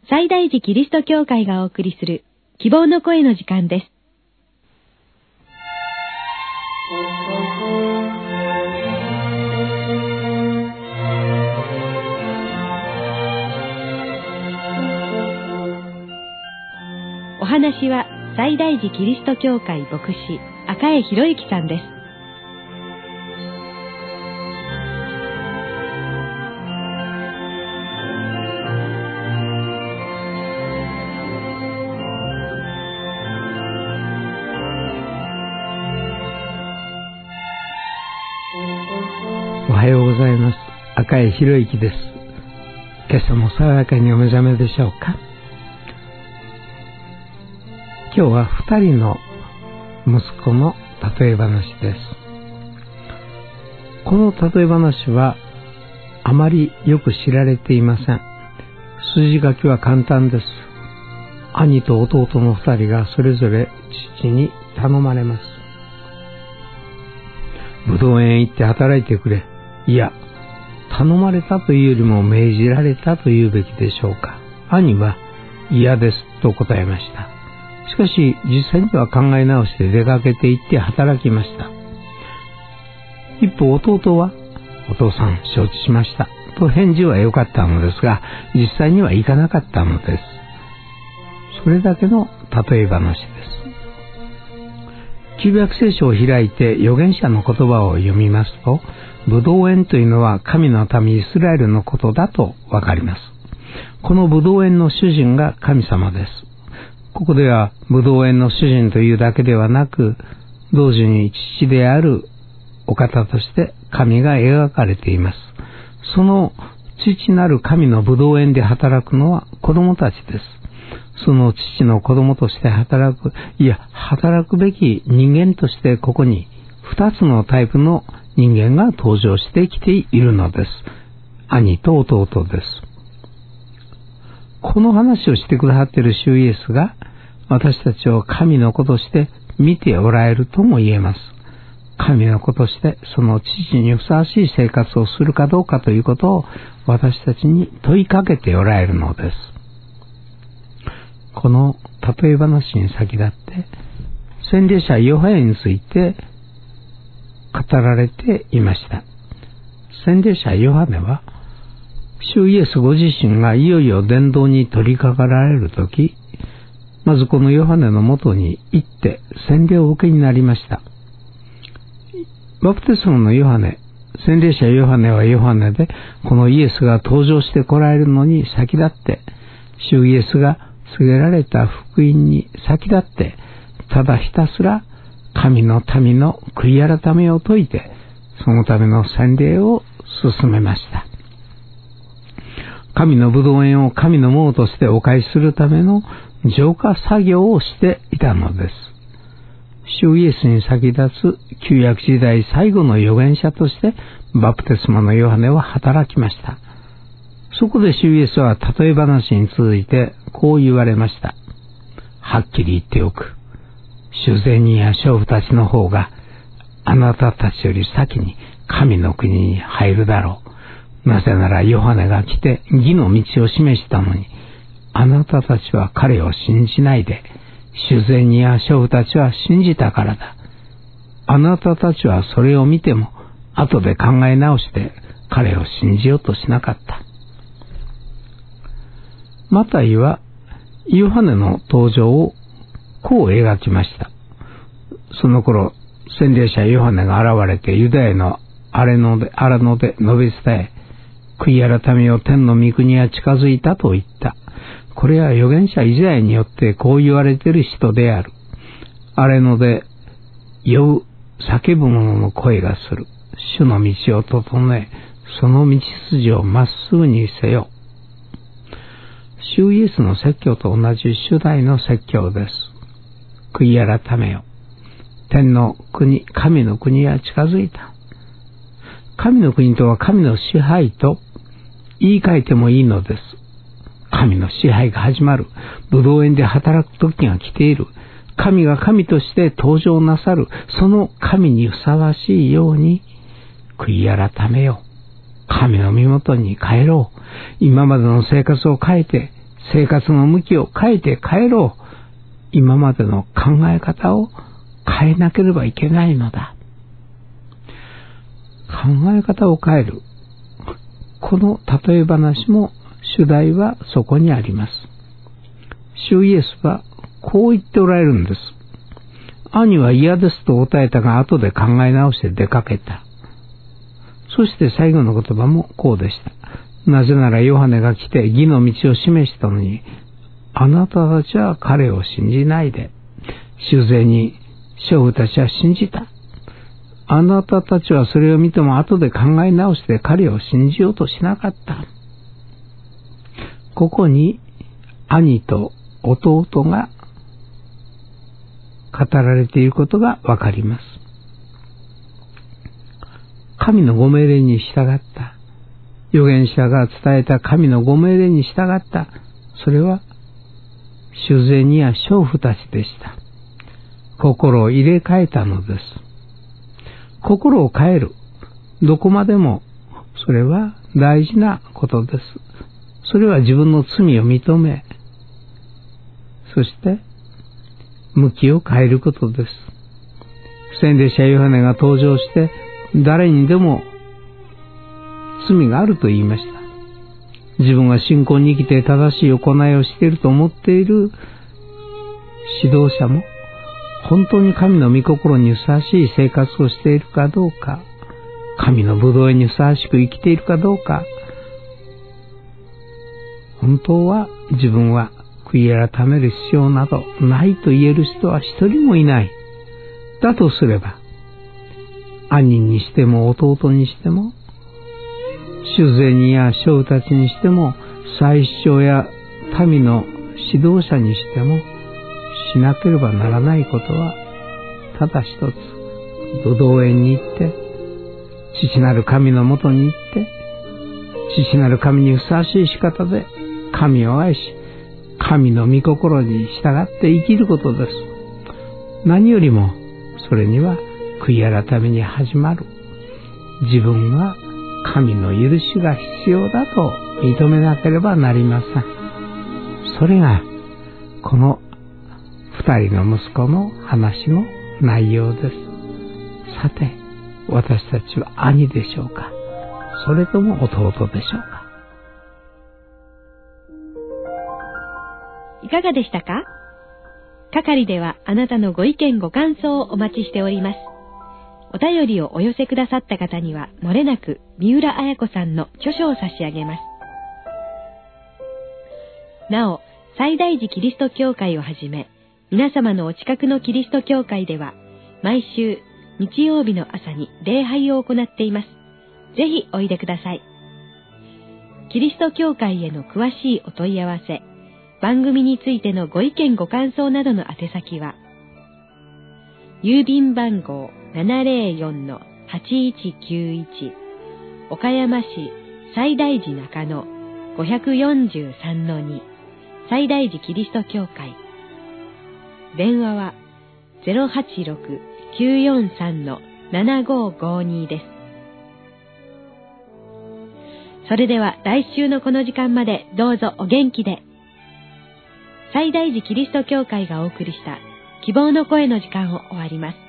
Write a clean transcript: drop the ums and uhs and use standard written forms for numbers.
西大寺キリスト教会がお送りする希望の声の時間です。お話は西大寺キリスト教会牧師赤江博之さんです。 おはようございます。赤江博之です。今朝も爽やかにお目覚めでしょうか。今日は2人の息子の例え話です。この例え話はあまりよく知られていません。筋書きは簡単です。兄と弟の2人がそれぞれ父に頼まれます。ぶどう園へ行って働いてくれ。いや、頼まれたというよりも命じられたと言うべきでしょうか。兄は嫌ですと答えました。しかし実際には考え直して出かけて行って働きました。一方弟は、お父さん承知しましたと返事は良かったのですが、実際には行かなかったのです。それだけの例え話です。旧約聖書を開いて預言者の言葉を読みますと、ブドウ園というのは神の民イスラエルのことだとわかります。このブドウ園の主人が神様です。ここではブドウ園の主人というだけではなく、同時に父であるお方として神が描かれています。その父なる神のブドウ園で働くのは子供たちです。その父の子供として働くべき人間としてここに2つのタイプの人間が登場してきているのです。兄と弟です。この話をしてくださっている主イエスが私たちを神の子として見ておられるとも言えます。神の子としてその父にふさわしい生活をするかどうかということを私たちに問いかけておられるのです。この例え話に先立って洗礼者ヨハネについて語られていました。洗礼者ヨハネは主イエスご自身がいよいよ伝道に取り掛かられるとき、まずこのヨハネのもとに行って洗礼を受けになりました。バプテスマのヨハネ、洗礼者ヨハネはヨハネで、このイエスが登場してこられるのに先立って、主イエスが告げられた福音に先立って、ただひたすら神の民の悔い改めを説いて、そのための洗礼を進めました。神のブドウ園を神のものとしてお返しするための浄化作業をしていたのです。主イエスに先立つ旧約時代最後の預言者としてバプテスマのヨハネは働きました。そこで主イエスは例え話に続いてこう言われました。はっきり言っておく。主税人や娼婦たちの方があなたたちより先に神の国に入るだろう。なぜならヨハネが来て義の道を示したのに、あなたたちは彼を信じないで、主税人や娼婦たちは信じたからだ。あなたたちはそれを見ても後で考え直して彼を信じようとしなかった。マタイはヨハネの登場をこう描きました。その頃、洗礼者ヨハネが現れてユダヤの荒野で述べ伝え、悔い改めよ天の御国が近づいたと言った。これは預言者イザヤによってこう言われている人である。荒野で酔う叫ぶ者の声がする。主の道を整え、その道筋をまっすぐにせよ。主イエスの説教と同じ初代の説教です。悔い改めよ。天の国、神の国が近づいた。神の国とは神の支配と言い換えてもいいのです。神の支配が始まる。ブドウ園で働く時が来ている。神が神として登場なさる。その神にふさわしいように悔い改めよう。神の身元に帰ろう。今までの生活を変えて生活の向きを変えて変えろ。今までの考え方を変えなければいけないのだ。考え方を変える。この例え話も主題はそこにあります。主イエスはこう言っておられるんです。兄は嫌ですと答えたが、後で考え直して出かけた。そして最後の言葉もこうでした。なぜならヨハネが来て義の道を示したのに、あなたたちは彼を信じないで、修正に娼婦たちは信じた。あなたたちはそれを見ても後で考え直して彼を信じようとしなかった。ここに兄と弟が語られていることがわかります。神のご命令に従った。預言者が伝えた神のご命令に従った。それは修善には娼婦たちでした。心を入れ替えたのです。心を変える。どこまでもそれは大事なことです。それは自分の罪を認め、そして向きを変えることです。洗礼者ヨハネが登場して誰にでも罪があると言いました。自分が信仰に生きて正しい行いをしていると思っている指導者も本当に神の御心にふさわしい生活をしているかどうか、神の葡萄園にふさわしく生きているかどうか、本当は自分は悔い改める必要などないと言える人は一人もいない。だとすれば、兄にしても弟にしても、主税人や娼婦たちにしても、祭司長や民の指導者にしても、しなければならないことは、ただ一つ、葡萄園に行って、父なる神のもとに行って、父なる神にふさわしい仕方で神を愛し、神の御心に従って生きることです。何よりも、それには悔い改めに始まる。自分は神の許しが必要だと認めなければなりません。それが、この二人の息子の話の内容です。さて、私たちは兄でしょうか、それとも弟でしょうか。 いかがでしたか？係ではあなたのご意見ご感想をお待ちしております。お便りをお寄せくださった方には、もれなく三浦綾子さんの著書を差し上げます。なお、西大寺キリスト教会をはじめ、皆様のお近くのキリスト教会では、毎週日曜日の朝に礼拝を行っています。ぜひおいでください。キリスト教会への詳しいお問い合わせ、番組についてのご意見ご感想などの宛先は、郵便番号 704-8191 岡山市西大寺中野 543-2 西大寺キリスト教会。電話は 086-943-7552 です。それでは来週のこの時間までどうぞお元気で。西大寺キリスト教会がお送りした希望の声の時間を終わります。